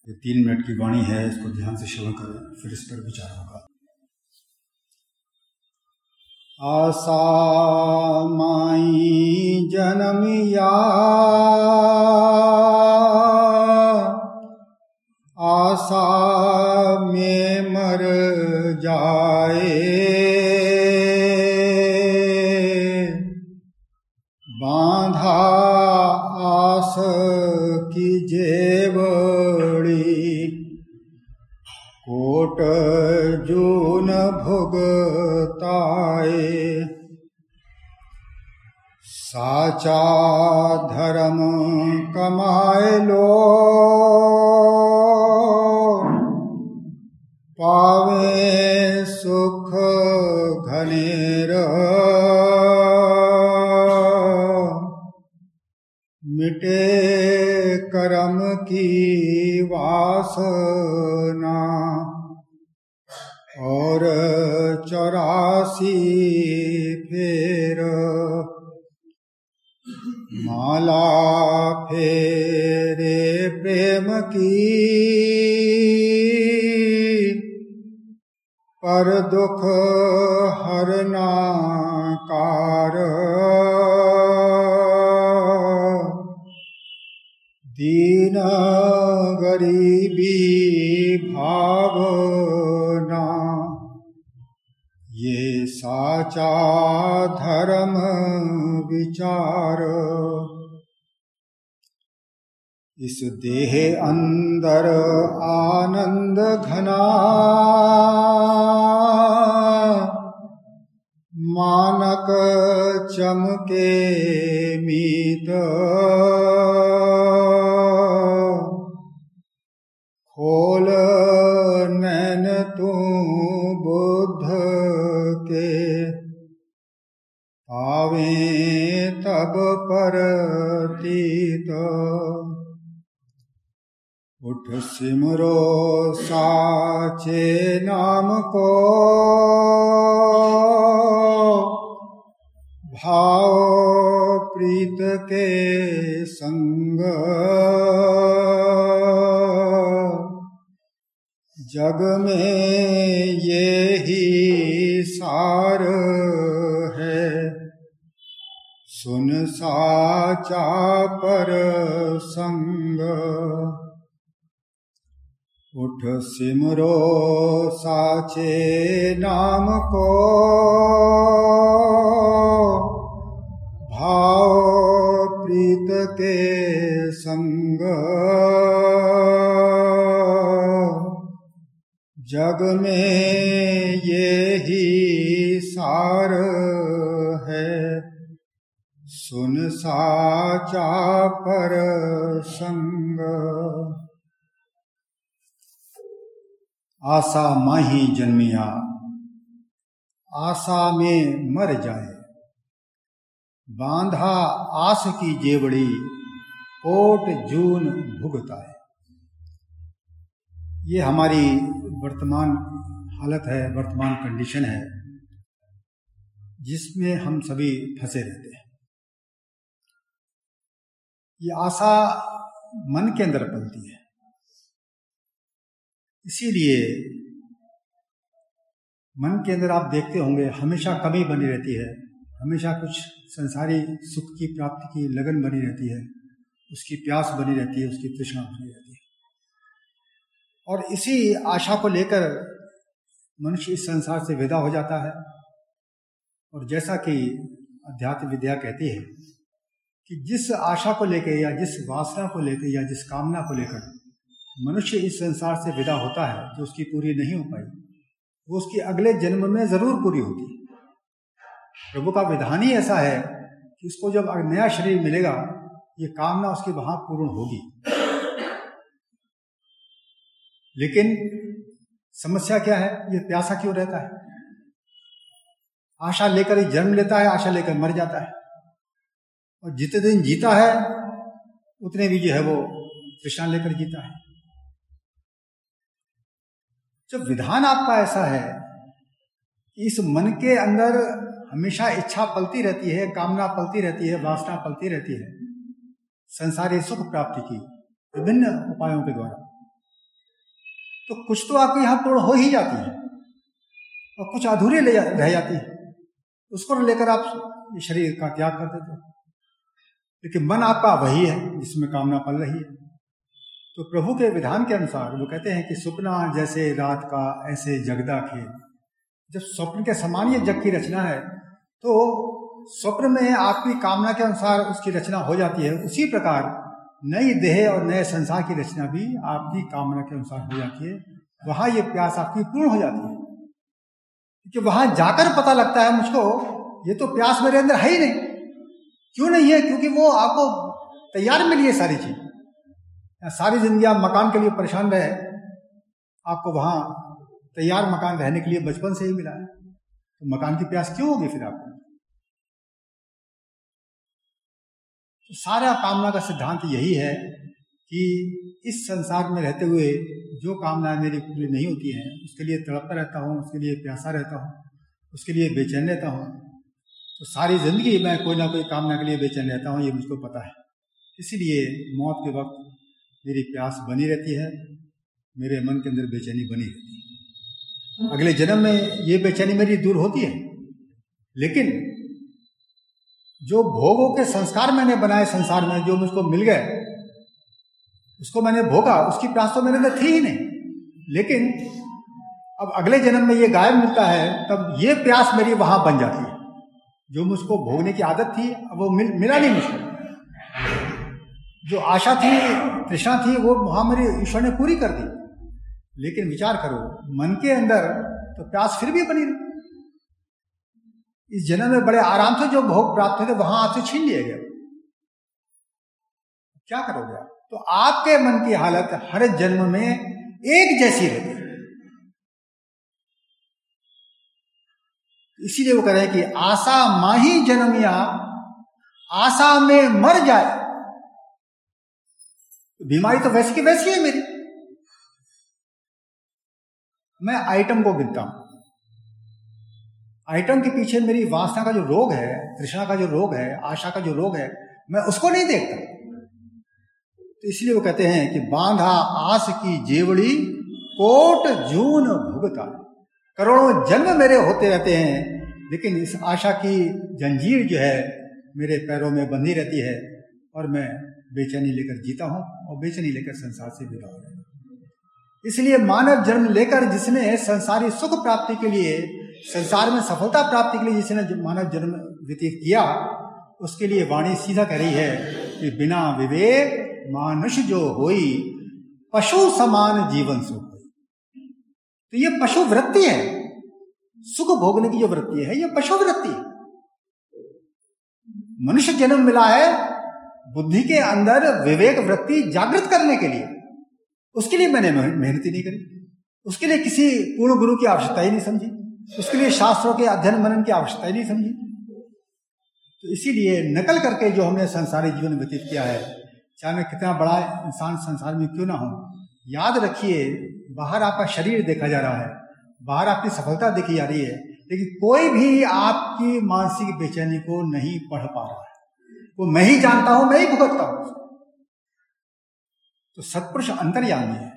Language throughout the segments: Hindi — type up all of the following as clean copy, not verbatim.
ये 3 मिनट की वाणी है, इसको ध्यान से श्रवण करें, फिर इस पर विचार होगा। आशा माई जन्मिया, आशा में मर जाए, बांधा आस की जेवड़ी, कोट जून भुगताए, साचा धर्म कमाए लो, पावे सुख घनेर, मिटे कर्म की वासना, और 84 फेर माला फेरे प्रेम की, पर दुख हरना कार, दीन गरीबी भावना, ये साचा धर्म विचार। इस देह अंदर आनंद घना, मानक चमके मीत, खोल नैन तू बुद्ध के, पावे तब परतीत, उठ सिमरो साचे नाम को, भाव प्रीत के संग, जग में ये ही सार है, सुन साचा पर संग, उठ सिमरो साचे नाम को, भाव प्रीत के संग, जग में ये ही सार है, सुन साचा पर संग। आशा माही जन्मिया, आशा में मर जाए, बांधा आस की जेवड़ी, कोट जून भुगताए। ये हमारी वर्तमान हालत है, वर्तमान कंडीशन है, जिसमें हम सभी फंसे रहते हैं। ये आशा मन के अंदर पलती है, इसीलिए मन के अंदर आप देखते होंगे हमेशा कमी बनी रहती है, हमेशा कुछ संसारी सुख की प्राप्ति की लगन बनी रहती है, उसकी प्यास बनी रहती है, उसकी तृष्णा बनी रहती है। और इसी आशा को लेकर मनुष्य इस संसार से विदा हो जाता है। और जैसा कि अध्यात्म विद्या कहती है कि जिस आशा को लेकर या जिस वासना को लेकर या जिस कामना को लेकर मनुष्य इस संसार से विदा होता है, जो उसकी पूरी नहीं हो पाई, वो उसके अगले जन्म में जरूर पूरी होगी। प्रभु का विधान ही ऐसा है कि उसको जब नया शरीर मिलेगा, ये कामना उसकी वहां पूर्ण होगी। लेकिन समस्या क्या है? ये प्यासा क्यों रहता है? आशा लेकर ही जन्म लेता है, आशा लेकर मर जाता है, और जितने दिन जीता है उतने भी जो है वो तृष्णा लेकर जीता है। जब विधान आपका ऐसा है कि इस मन के अंदर हमेशा इच्छा पलती रहती है, कामना पलती रहती है, वासना पलती रहती है संसारी सुख प्राप्ति की विभिन्न उपायों के द्वारा, तो कुछ तो आपके यहाँ पूर्ण हो ही जाती है और कुछ अधूरे रह जाती है, उसको लेकर आप ये शरीर का त्याग कर देते हो। लेकिन मन आपका वही है जिसमें कामना पल रही है। तो प्रभु के विधान के अनुसार वो कहते हैं कि सुपना जैसे रात का ऐसे जगदा खेल। जब स्वप्न के समान ये जग की रचना है, तो स्वप्न में आपकी कामना के अनुसार उसकी रचना हो जाती है, उसी प्रकार नई देह और नए संसार की रचना भी आपकी कामना के अनुसार हो जाती है। वहां ये प्यास आपकी पूर्ण हो जाती है, क्योंकि वहां जाकर पता लगता है मुझको ये तो प्यास मेरे अंदर है ही नहीं। क्यों नहीं है? क्योंकि वो आपको तैयार मिली है सारी चीज। सारी जिंदगी आप मकान के लिए परेशान रहे, आपको वहां तैयार मकान रहने के लिए बचपन से ही मिला है, तो मकान की प्यास क्यों होगी फिर आपको? तो सारा कामना का सिद्धांत यही है कि इस संसार में रहते हुए जो कामनाएं मेरी पूरी नहीं होती हैं, उसके लिए तड़पता रहता हूँ, उसके लिए प्यासा रहता हूँ, उसके लिए बेचैन रहता हूँ। तो सारी जिंदगी मैं कोई ना कोई कामना के लिए बेचैन रहता हूँ, ये मुझको पता है। इसीलिए मौत के वक्त मेरी प्यास बनी रहती है, मेरे मन के अंदर बेचैनी बनी रहती है। अगले जन्म में ये बेचैनी मेरी दूर होती है, लेकिन जो भोगों के संस्कार मैंने बनाए संसार में, जो मुझको मिल गए उसको मैंने भोगा, उसकी प्यास तो मेरे अंदर थी ही नहीं। लेकिन अब अगले जन्म में ये गायब मिलता है, तब ये प्यास मेरी वहां बन जाती है। जो मुझको भोगने की आदत थी अब वो मिला नहीं मुझको। जो आशा थी, तृष्णा थी, वो वहां मेरी ईश्वर ने पूरी कर दी। लेकिन विचार करो, मन के अंदर तो प्यास फिर भी बनी रही। इस जन्म में बड़े आराम से जो भोग प्राप्त हुए थे वहां आपसे छीन लिया गया। क्या करोगे आप? तो आपके मन की हालत हर जन्म में एक जैसी रहती है। इसीलिए वो कह रहे हैं कि आशा माही जन्मिया आशा में मर जाए। बीमारी तो वैसी की वैसी है मेरी। मैं आइटम को गिनता हूं, आइटम के पीछे मेरी वासना का जो रोग है, तृष्णा का जो रोग है, आशा का जो रोग है, मैं उसको नहीं देखता। तो इसलिए वो कहते हैं कि बांधा आस की जेवड़ी कोट जून भुगता। करोड़ों जन्म मेरे होते रहते हैं, लेकिन इस आशा की जंजीर जो है मेरे पैरों में बंधी रहती है और मैं बेचैनी लेकर जीता हूं और बेचैनी लेकर संसार से विदा हो जाता हूं। इसलिए मानव जन्म लेकर जिसने संसारी सुख प्राप्ति के लिए, संसार में सफलता प्राप्ति के लिए जिसने मानव जन्म व्यतीत किया, उसके लिए वाणी सीधा कह रही है कि बिना विवेक मानुष जो होई पशु समान जीवन सुख होई। तो ये पशु वृत्ति है, सुख भोगने की जो वृत्ति है, ये पशु वृत्ति है। मनुष्य जन्म मिला है बुद्धि के अंदर विवेक वृत्ति जागृत करने के लिए। उसके लिए मैंने मेहनत ही नहीं करी, उसके लिए किसी पूर्ण गुरु की आवश्यकता ही नहीं समझी, उसके लिए शास्त्रों के अध्ययन मनन की आवश्यकता ही नहीं समझी। तो इसीलिए नकल करके जो हमने संसारी जीवन व्यतीत किया है, चाहे मैं कितना बड़ा इंसान संसार में क्यों ना हो, याद रखिए बाहर आपका शरीर देखा जा रहा है, बाहर आपकी सफलता देखी जा रही है, लेकिन कोई भी आपकी मानसिक बेचैनी को नहीं पढ़ पा रहा है। वो मैं ही जानता हूं, मैं ही भुगतता हूं। तो सत्पुरुष अंतर्यामी है,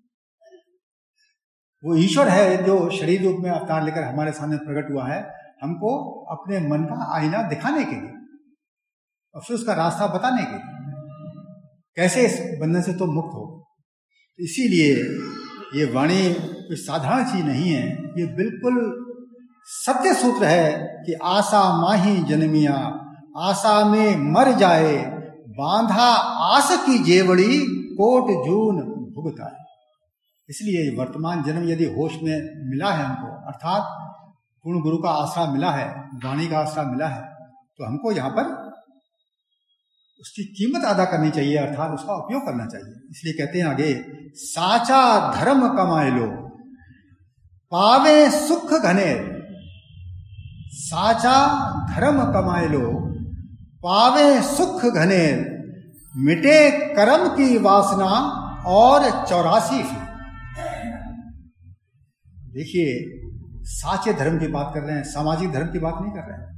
वो ईश्वर है जो शरीर रूप में अवतार लेकर हमारे सामने प्रकट हुआ है, हमको अपने मन का आईना दिखाने के लिए और फिर उसका रास्ता बताने के लिए, कैसे इस बंधन से तो मुक्त हो। तो इसीलिए ये वाणी कोई साधारण चीज नहीं है, ये बिल्कुल सत्य सूत्र है कि आशा माही जन्मिया आशा में मर जाए, बांधा आस की जेवड़ी कोट जून भुगताए। इसलिए वर्तमान जन्म यदि होश में मिला है हमको, अर्थात पूर्ण गुरु का आश्रय मिला है, वाणी का आश्रय मिला है, तो हमको यहाँ पर उसकी कीमत अदा करनी चाहिए, अर्थात उसका उपयोग करना चाहिए। इसलिए कहते हैं आगे, साचा धर्म कमाए लो पावे सुख घने। साचा धर्म कमाए लो पावे सुख घने, मिटे कर्म की वासना और 84 फल। देखिए, साचे धर्म की बात कर रहे हैं, सामाजिक धर्म की बात नहीं कर रहे हैं।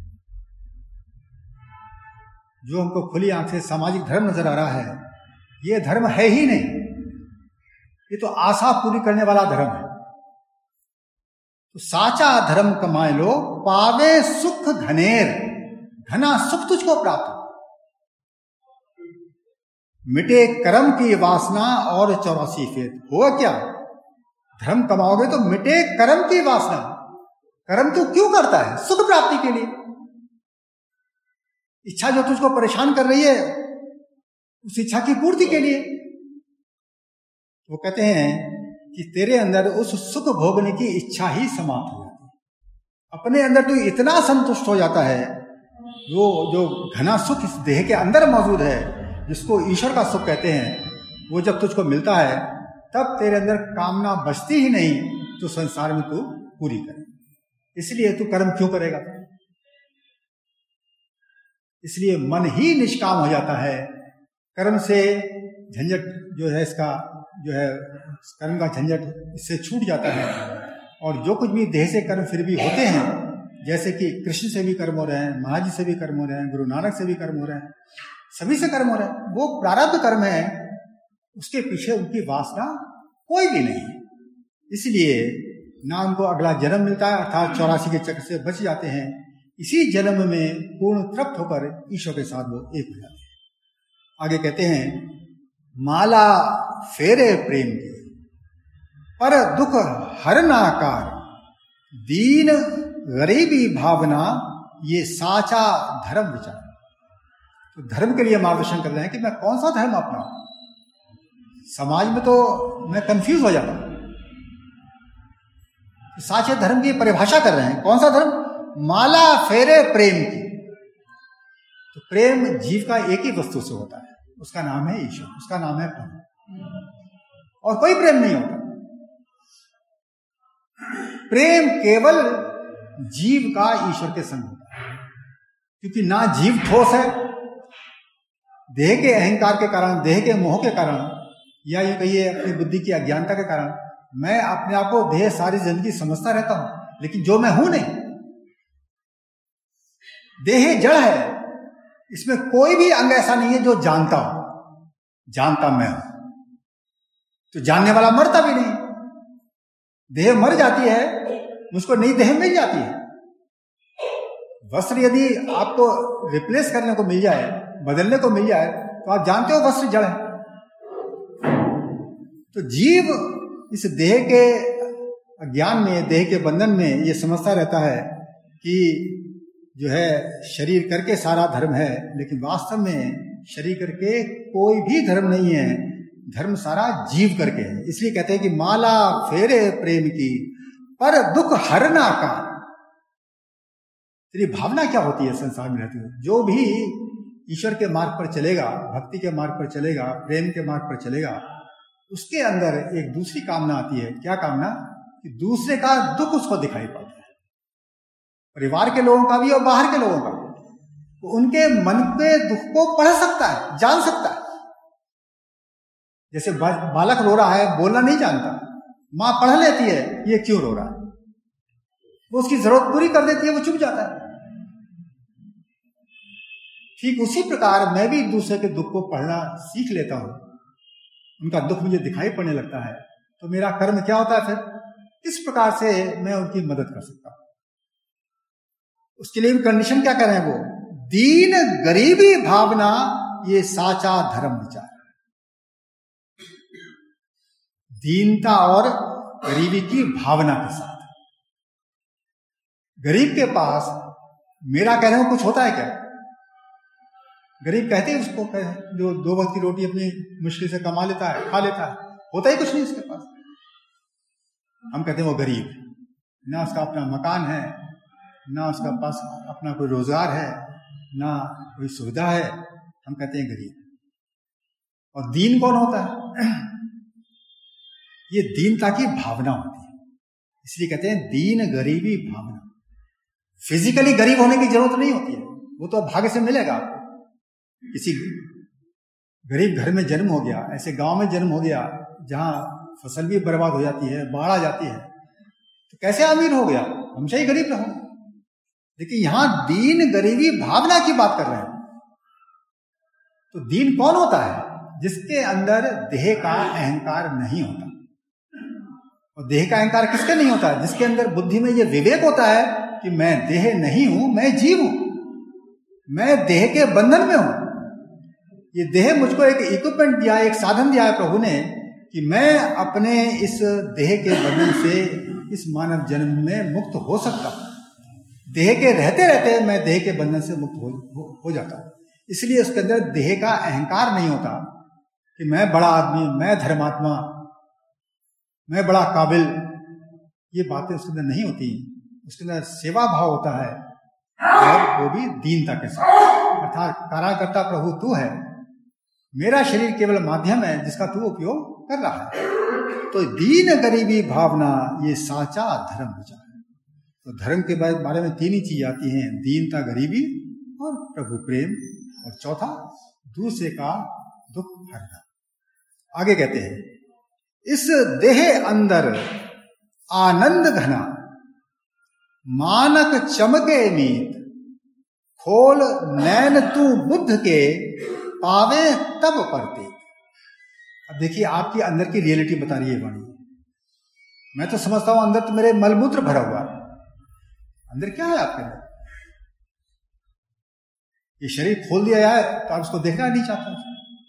जो हमको खुली आंख से सामाजिक धर्म नजर आ रहा है, ये धर्म है ही नहीं। ये तो आशा पूरी करने वाला धर्म है। तो साचा धर्म कमाए लो, पावे सुख घनेर, घना सुख तुझको प्राप्त हो। मिटे कर्म की वासना और 84 फेर। होगा क्या? धर्म कमाओगे तो मिटे कर्म की वासना। कर्म तो क्यों करता है? सुख प्राप्ति के लिए। इच्छा जो तुझको परेशान कर रही है, उस इच्छा की पूर्ति के लिए। वो कहते हैं कि तेरे अंदर उस सुख भोगने की इच्छा ही समाप्त हो जाती है। अपने अंदर तो इतना संतुष्ट हो जाता है, वो जो घना सुख इस देह के अंदर मौजूद है, जिसको ईश्वर का सुख कहते हैं, वो जब तुझको मिलता है तब तेरे अंदर कामना बचती ही नहीं तो संसार में तू पूरी करे। इसलिए तू कर्म क्यों करेगा? इसलिए मन ही निष्काम हो जाता है। कर्म से झंझट जो है, इसका जो है कर्म का झंझट इससे छूट जाता है। और जो कुछ भी देह से कर्म फिर भी होते हैं, जैसे कि कृष्ण से भी कर्म हो रहे हैं, महाराज जी से भी कर्म हो रहे हैं, गुरु नानक से भी कर्म हो रहे हैं, सभी से कर्म हो रहे हैं, वो प्रारब्ध कर्म है। उसके पीछे उनकी वासना कोई भी नहीं। इसलिए ना उनको अगला जन्म मिलता है, अर्थात 84 के चक्र से बच जाते हैं। इसी जन्म में पूर्ण तृप्त होकर ईश्वर के साथ वो एक हो जाते हैं। आगे कहते हैं, माला फेरे प्रेम की, पर दुख हरनाकार, दीन गरीबी भावना, ये साचा धर्म विचार। तो धर्म के लिए मार्गदर्शन कर रहे हैं कि मैं कौन सा धर्म अपनाऊं। समाज में तो मैं कंफ्यूज हो जाता हूं। तो साचे धर्म की परिभाषा कर रहे हैं। कौन सा धर्म? माला फेरे प्रेम की। तो प्रेम जीव का एक ही वस्तु से होता है, उसका नाम है ईश्वर, उसका नाम है प्रभु। और कोई प्रेम नहीं होता। प्रेम केवल जीव का ईश्वर के संग होता है, क्योंकि ना जीव ठोस है। देह के अहंकार के कारण, देह के मोह के कारण, या ये कहिए अपनी बुद्धि की अज्ञानता के कारण, मैं अपने आप को देह सारी जिंदगी समझता रहता हूं, लेकिन जो मैं हूं नहीं। देह जड़ है, इसमें कोई भी अंग ऐसा नहीं है जो जानता हो। जानता मैं हूं, तो जानने वाला मरता भी नहीं। देह मर जाती है, मुझको नई देह मिल जाती है। वस्त्र यदि आपको रिप्लेस करने को मिल जाए, बदलने को मिल जाए, तो आप जानते हो वस्त्र जड़ है। तो जीव इस देह के अज्ञान में, देह के बंधन में ये समझता रहता है कि जो है शरीर करके सारा धर्म है, लेकिन वास्तव में शरीर करके कोई भी धर्म नहीं है। धर्म सारा जीव करके है। इसलिए कहते हैं कि माला फेरे प्रेम की, पर दुख हरना का। तेरी भावना क्या होती है संसार में रहते हुए? जो भी ईश्वर के मार्ग पर चलेगा, भक्ति के मार्ग पर चलेगा, प्रेम के मार्ग पर चलेगा, उसके अंदर एक दूसरी कामना आती है। क्या कामना? कि दूसरे का दुख उसको दिखाई पड़ता है, परिवार के लोगों का भी और बाहर के लोगों का भी। तो उनके मन के दुख को पढ़ सकता है, जान सकता है। जैसे बालक रो रहा है, बोलना नहीं जानता, मां पढ़ लेती है ये क्यों रो रहा है, वो उसकी जरूरत पूरी कर देती है, वो चुप जाता है। ठीक उसी प्रकार मैं भी दूसरे के दुख को पढ़ना सीख लेता हूं, उनका दुख मुझे दिखाई पड़ने लगता है, तो मेरा कर्म क्या होता है? फिर किस प्रकार से मैं उनकी मदद कर सकता हूं। उसके लिए कंडीशन क्या कर रहे हैं वो? दीन गरीबी भावना, ये साचा धर्म विचार। दीनता और गरीबी की भावना के साथ। गरीब के पास मेरा कह रहे हो कुछ होता है क्या? गरीब कहते हैं उसको, जो 2 वक्त की रोटी अपनी मुश्किल से कमा लेता है, खा लेता है, होता ही कुछ नहीं उसके पास। हम कहते हैं वो गरीब, ना उसका अपना मकान है, ना उसका पास अपना कोई रोजगार है, ना कोई सुविधा है, हम कहते हैं गरीब। और दीन कौन होता है? ये दीनता की भावना होती है, इसलिए कहते हैं दीन गरीबी भावना। फिजिकली गरीब होने की जरूरत नहीं होती है, वो तो भाग्य से मिलेगा आपको। किसी गरीब घर में जन्म हो गया, ऐसे गांव में जन्म हो गया जहां फसल भी बर्बाद हो जाती है, बाढ़ आ जाती है, तो कैसे अमीर हो गया? हमेशा ही गरीब रहो। लेकिन यहां दीन गरीबी भावना की बात कर रहे हैं। तो दीन कौन होता है? जिसके अंदर देह का अहंकार नहीं होता। और देह का अहंकार किसके नहीं होता है? जिसके अंदर बुद्धि में ये विवेक होता है कि मैं देह नहीं हूं, मैं जीव हूं, मैं देह के बंधन में हूं। ये देह मुझको एक इक्विपमेंट दिया है, एक साधन दिया है प्रभु ने कि मैं अपने इस देह के बंधन से इस मानव जन्म में मुक्त हो सकता हूं। देह के रहते रहते मैं देह के बंधन से मुक्त हो जाता हूं। इसलिए उसके अंदर देह का अहंकार नहीं होता कि मैं बड़ा आदमी, मैं धर्मात्मा, मैं बड़ा काबिल। ये बातें उसके अंदर नहीं होती। उसके अंदर सेवा भाव होता है, और वो भी दीनता के साथ। अर्थात काराकर्ता प्रभु तू है, मेरा शरीर केवल माध्यम है जिसका तू उपयोग कर रहा है। तो दीन गरीबी भावना ये साचा धर्म विचार है। तो धर्म के बारे में 3 ही चीज आती हैं, दीनता, गरीबी और प्रभु प्रेम, और चौथा दूसरे का दुख हरना। आगे कहते हैं, इस देह अंदर आनंद घना मानक चमके मीत, खोल नैन तू बुद्ध के पावे तब परते। अब देखिए, आपकी अंदर की रियलिटी बता रही है वाणी। मैं तो समझता हूं अंदर तो मेरे मलमूत्र भरा हुआ है। अंदर क्या है आपके अंदर? ये शरीर खोल दिया है तो आप इसको देखना नहीं चाहते।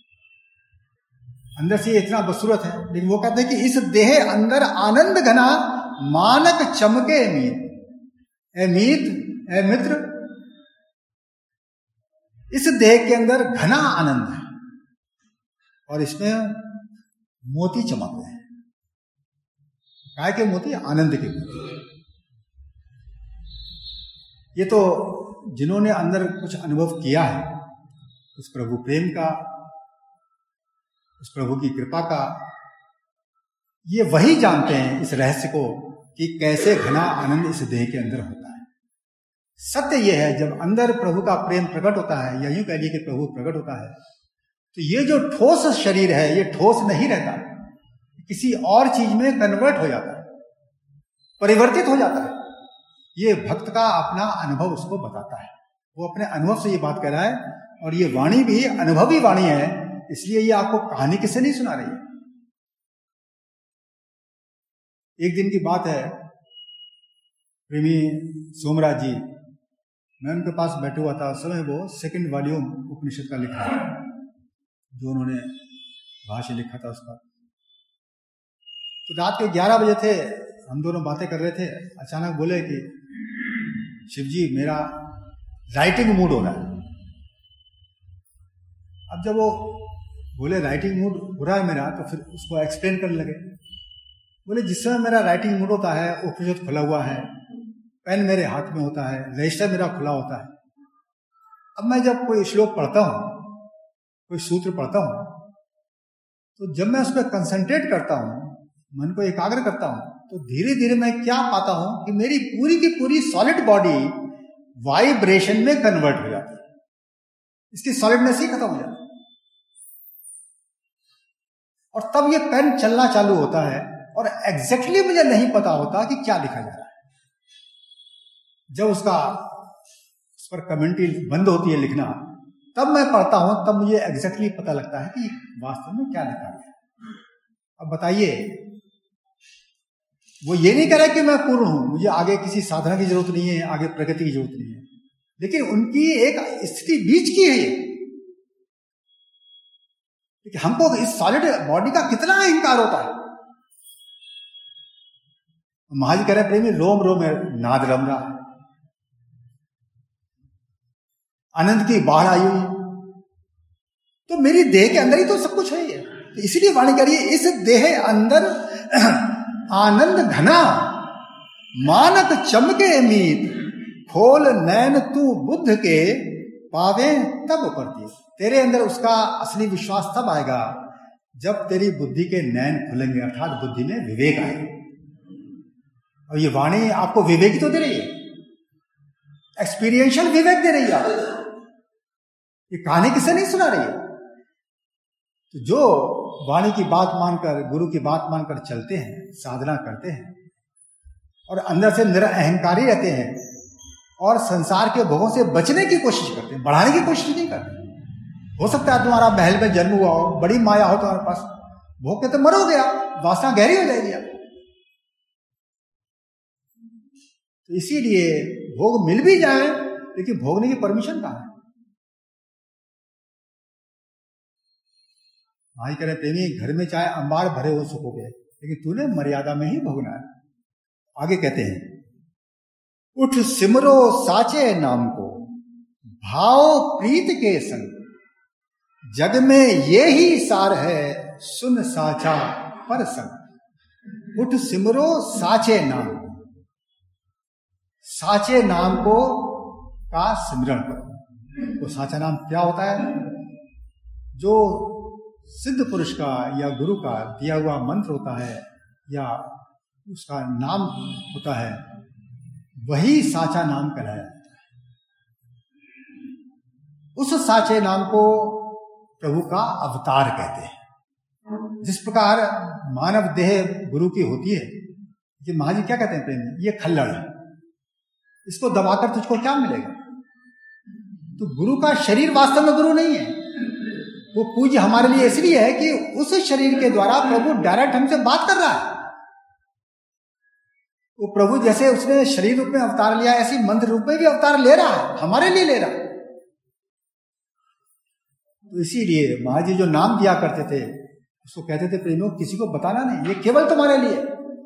अंदर से इतना बदसूरत है, लेकिन वो कहते हैं कि इस देह अंदर आनंद घना मानक चमके मीत। ए मीत, ए मित्र, इस देह के अंदर घना आनंद है और इसमें मोती चमक रहे हैं। काय के मोती? आनंद के मोती। ये तो जिन्होंने अंदर कुछ अनुभव किया है उस प्रभु प्रेम का, उस प्रभु की कृपा का, ये वही जानते हैं इस रहस्य को कि कैसे घना आनंद इस देह के अंदर होता है। सत्य यह है, जब अंदर प्रभु का प्रेम प्रकट होता है, या यूं कह लीजिए कि प्रभु प्रकट होता है, तो ये जो ठोस शरीर है ये ठोस नहीं रहता, किसी और चीज में कन्वर्ट हो जाता है, परिवर्तित हो जाता है। ये भक्त का अपना अनुभव उसको बताता है। वो अपने अनुभव से ये बात कह रहा है, और ये वाणी भी अनुभवी वाणी है, इसलिए ये आपको कहानी किससे नहीं सुना रही है। एक दिन की बात है, प्रेमी सोमराज जी, मैं उनके पास बैठा हुआ था। उस समय वो 2nd वॉल्यूम उपनिषद का लिखा था, जो उन्होंने भाष्य लिखा था उसका। तो रात के 11 बजे थे, हम दोनों बातें कर रहे थे। अचानक बोले कि शिव जी, मेरा राइटिंग मूड हो रहा है। अब जब वो बोले राइटिंग मूड हो रहा है मेरा, तो फिर उसको एक्सप्लेन करने लगे। बोले जिस समय मेरा राइटिंग मूड होता है, उपनिषद खुला हुआ है, पेन मेरे हाथ में होता है, रजिस्टर मेरा खुला होता है। अब मैं जब कोई श्लोक पढ़ता हूं, कोई सूत्र पढ़ता हूं, तो जब मैं उस पर कंसंट्रेट करता हूं, मन को एकाग्र करता हूं, तो धीरे धीरे मैं क्या पाता हूं कि मेरी पूरी की पूरी सॉलिड बॉडी वाइब्रेशन में कन्वर्ट हो जाती है। इसकी सॉलिडनेस ही खत्म हो जाती है, और तब ये पेन चलना चालू होता है, और एग्जैक्टली मुझे नहीं पता होता कि क्या लिखा जा रहा है। जब उस पर कमेंट्री बंद होती है लिखना, तब मैं पढ़ता हूं, तब मुझे एग्जैक्टली पता लगता है कि वास्तव में क्या लिखा गया। अब बताइए, वो ये नहीं कह रहा कि मैं पूर्ण हूं, मुझे आगे किसी साधना की जरूरत नहीं है, आगे प्रगति की जरूरत नहीं है, लेकिन उनकी एक स्थिति बीच की है ये कि हमको इस सॉलिड बॉडी का कितना अहंकार होता है। महाराज कह रहे प्रेमी, रोम रोम में नाद रम रहा है, आनंद की बाढ़ आई हुई, तो मेरी देह के अंदर ही तो सब कुछ है ये। तो इसीलिए वाणी कह रही है, इस देह अंदर आनंद घना मानक चमके मीत, खोल नैन तू बुद्ध के पावे तब परती। तेरे अंदर उसका असली विश्वास तब आएगा जब तेरी बुद्धि के नैन खुलेंगे, अर्थात बुद्धि में विवेक आएगा। और ये वाणी आपको विवेक तो दे रही है, एक्सपीरियंशियल विवेक दे रही है आपको। ये कहानी किसे नहीं सुना रही है। तो जो वाणी की बात मानकर, गुरु की बात मानकर चलते हैं, साधना करते हैं, और अंदर से निरअहंकारी रहते हैं, और संसार के भोगों से बचने की कोशिश करते हैं, बढ़ाने की कोशिश नहीं करते। हो सकता है तुम्हारा महल में जन्म हुआ हो, बड़ी माया हो तुम्हारे पास, भोग के तो मरोगे आप, वासना गहरी हो जाएगी आप। तो इसीलिए भोग मिल भी जाए लेकिन भोगने की परमिशन कहाँ है। भाई कह रहे प्रेमी, घर में चाहे अंबार भरे हो सुखोगे, लेकिन तूने मर्यादा में ही भोगना है। आगे कहते हैं, उठ सिमरो साचे नाम को, भाव प्रीत के संग, जग में ये ही सार है, सुन साचा पर संग। उठ सिमरो साचे नाम, साचे नाम को का सिमरण करो। तो साचा नाम क्या होता है? जो सिद्ध पुरुष का या गुरु का दिया हुआ मंत्र होता है या उसका नाम होता है, वही साचा नाम कहलाया जाता है। उस साचे नाम को प्रभु का अवतार कहते हैं। जिस प्रकार मानव देह गुरु की होती है, ये महाजी क्या कहते हैं प्रेम, ये खल्लड़ है, इसको दबाकर तुझको क्या मिलेगा? तो गुरु का शरीर वास्तव में गुरु नहीं है, वो पूज्य हमारे लिए इसलिए है कि उस शरीर के द्वारा प्रभु डायरेक्ट हमसे बात कर रहा है। वो प्रभु जैसे उसने शरीर रूप में अवतार लिया, ऐसी मंत्र रूप में भी अवतार ले रहा है, हमारे लिए ले रहा है। तो इसीलिए महाजी जो नाम दिया करते थे उसको कहते थे प्रेमियों, किसी को बताना नहीं, ये केवल तुम्हारे लिए।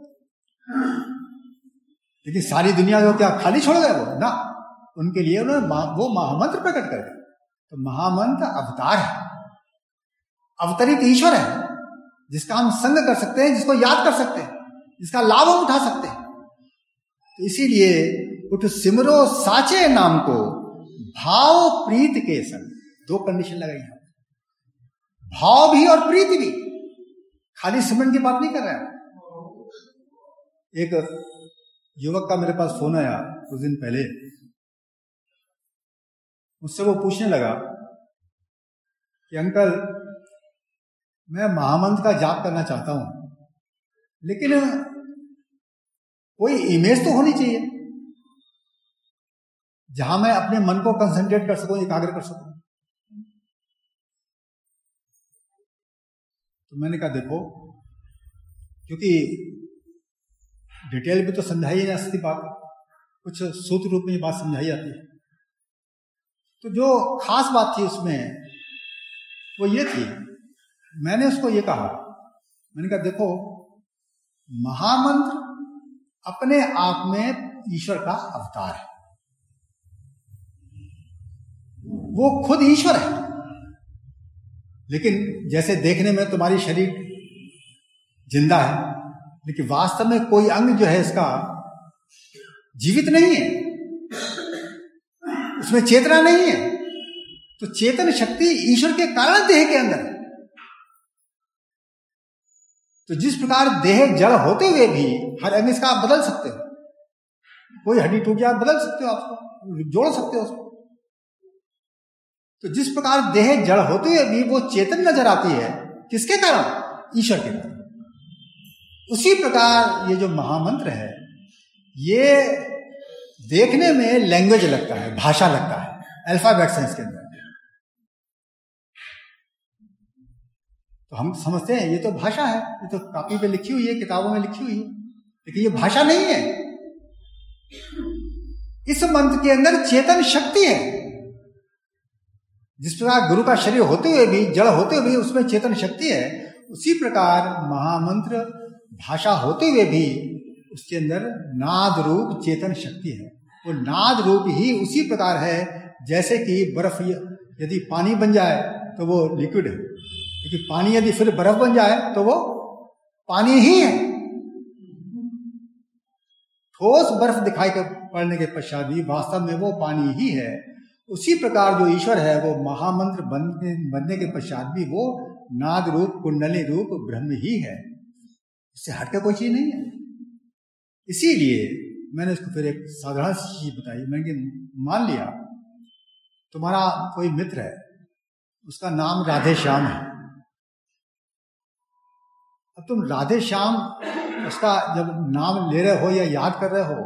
लेकिन सारी दुनिया को क्या खाली छोड़ गए? वो ना, उनके लिए उन्होंने वो महामंत्र प्रकट कर दिया। तो महामंत्र अवतार है, अवतरित ईश्वर है, जिसका हम संग कर सकते हैं, जिसको याद कर सकते हैं, जिसका लाभ हम उठा सकते हैं। तो इसीलिए उठ सिमरो साचे नाम को, भाव प्रीत के संग। दो कंडीशन लगाई है, भाव भी और प्रीति भी, खाली सिमरन की बात नहीं कर रहे हैं। एक युवक का मेरे पास फोन आया कुछ दिन पहले, मुझसे वो पूछने लगा कि अंकल, मैं महामंत्र का जाप करना चाहता हूं, लेकिन कोई इमेज तो होनी चाहिए जहां मैं अपने मन को कंसंट्रेट कर सकूं, एकाग्र कर सकूं। तो मैंने कहा देखो, क्योंकि डिटेल में तो समझाई नहीं जा सकती बात, कुछ सूत्र रूप में ये बात समझाई जाती है। तो जो खास बात थी उसमें वो ये थी, मैंने उसको ये कहा, मैंने कहा देखो, महामंत्र अपने आप में ईश्वर का अवतार है, वो खुद ईश्वर है। लेकिन जैसे देखने में तुम्हारी शरीर जिंदा है, लेकिन वास्तव में कोई अंग जो है इसका जीवित नहीं है, उसमें चेतना नहीं है। तो चेतन शक्ति ईश्वर के कारण देह के अंदर है। तो जिस प्रकार देह जड़ होते हुए भी हर अंग इसका आप बदल सकते हो, कोई हड्डी टूट जाए बदल सकते हो, आपको जोड़ सकते हो उसको। तो जिस प्रकार देह जड़ होते हुए भी वो चेतन नजर आती है, किसके कारण? ईश्वर के कारण। उसी प्रकार ये जो महामंत्र है, ये देखने में लैंग्वेज लगता है, भाषा लगता है, अल्फाबेट सेंस के अंदर। तो हम समझते हैं ये तो भाषा है, ये तो कॉपी पे लिखी हुई है, किताबों में लिखी हुई है, लेकिन ये भाषा नहीं है। इस मंत्र के अंदर चेतन शक्ति है। जिस प्रकार गुरु का शरीर होते हुए भी, जड़ होते हुए भी उसमें चेतन शक्ति है, उसी प्रकार महामंत्र भाषा होते हुए भी उसके अंदर नाद रूप चेतन शक्ति है। वो नाद रूप ही उसी प्रकार है जैसे कि बर्फ यदि पानी बन जाए तो वो लिक्विड है, लेकिन पानी यदि फिर बर्फ बन जाए तो वो पानी ही है। ठोस बर्फ दिखाई पड़ने के पश्चात भी वास्तव में वो पानी ही है। उसी प्रकार जो ईश्वर है वो महामंत्र बनने के पश्चात भी वो नाद रूप कुंडली रूप ब्रह्म ही है, इससे हटकर कोई चीज नहीं है। इसीलिए मैंने उसको फिर एक साधारण सी चीज बताई। मैंने मान लिया तुम्हारा कोई मित्र है, उसका नाम राधे श्याम है। अब तुम राधे श्याम उसका जब नाम ले रहे हो या याद कर रहे हो,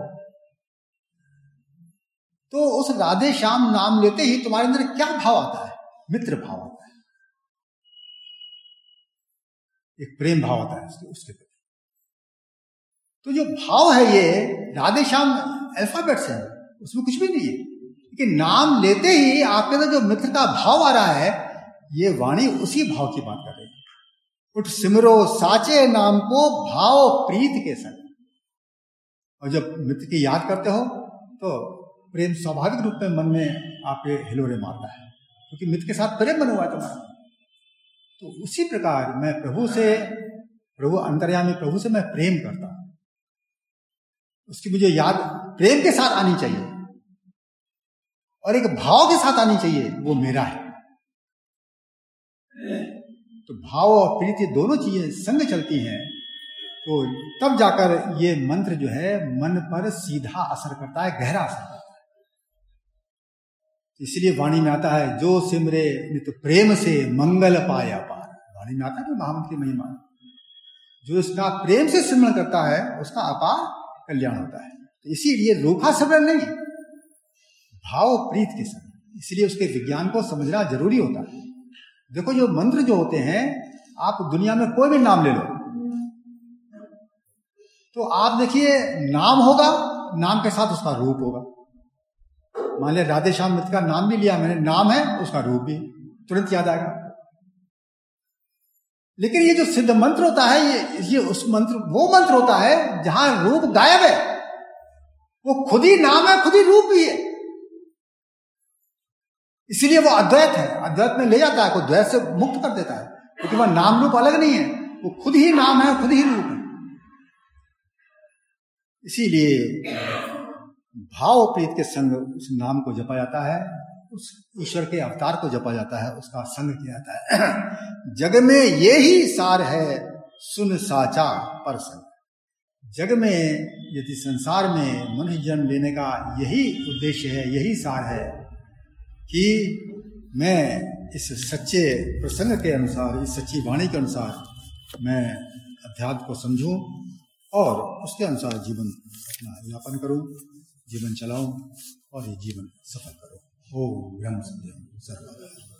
तो उस राधे श्याम नाम लेते ही तुम्हारे अंदर क्या भाव आता है? मित्र भाव आता है, एक प्रेम भाव आता है उसके प्रति। तो जो भाव है ये राधे श्याम अल्फाबेट से है, उसमें कुछ भी नहीं है। लेकिन नाम लेते ही आपके अंदर जो मित्र का भाव आ रहा है, ये वाणी उसी भाव की बात कर रही है। उठ सिमरो साचे नाम को भाव प्रीत के संग। और जब मित्र की याद करते हो तो प्रेम स्वाभाविक रूप में मन में आपके हिलोरे मारता है, क्योंकि मित्र के साथ प्रेम बना हुआ है तुम्हारा। तो उसी प्रकार मैं प्रभु अंतर्यामी प्रभु से मैं प्रेम करता हूं, उसकी मुझे याद प्रेम के साथ आनी चाहिए और एक भाव के साथ आनी चाहिए, वो मेरा है। तो भाव और प्रीति दोनों चीजें संग चलती हैं, तो तब जाकर ये मंत्र जो है मन पर सीधा असर करता है, गहरा असर करता है। इसलिए वाणी में आता है, जो सिमरे नित प्रेम से मंगल पाया पार। वाणी में आता है महामंत्र की महिमा, जो इसका प्रेम से सिमरण करता है उसका अपार कल्याण होता है। तो इसीलिए रूखा सिमरण नहीं, भाव प्रीत के संग। इसलिए उसके विज्ञान को समझना जरूरी होता है। देखो, जो मंत्र जो होते हैं, आप दुनिया में कोई भी नाम ले लो, तो आप देखिए नाम होगा, नाम के साथ उसका रूप होगा। मान लिया राधे श्याम मित्र का नाम भी लिया मैंने, नाम है, उसका रूप भी तुरंत याद आएगा। लेकिन ये जो सिद्ध मंत्र होता है, ये उस मंत्र, वो मंत्र होता है जहां रूप गायब है, वो खुद ही नाम है, खुद ही रूप भी है। इसीलिए वो अद्वैत है, अद्वैत में ले जाता है, को द्वैत से मुक्त कर देता है, क्योंकि वह नाम रूप अलग नहीं है, वो खुद ही नाम है, खुद ही रूप है। इसीलिए भाव प्रीत के संग उस नाम को जपा जाता है, उस ईश्वर के अवतार को जपा जाता है, उसका संग किया जाता है। जग में ये ही सार है, सुन साचा पर संग। जग में, यदि संसार में मनुष्य जन्म लेने का यही उद्देश्य है, यही सार है कि मैं इस सच्चे प्रसंग के अनुसार, इस सच्ची वाणी के अनुसार मैं अध्यात्म को समझूं और उसके अनुसार जीवन अपना यापन करूं, जीवन चलाऊं और ये जीवन सफल करूं। ओम ब्रह्म सर्वदा।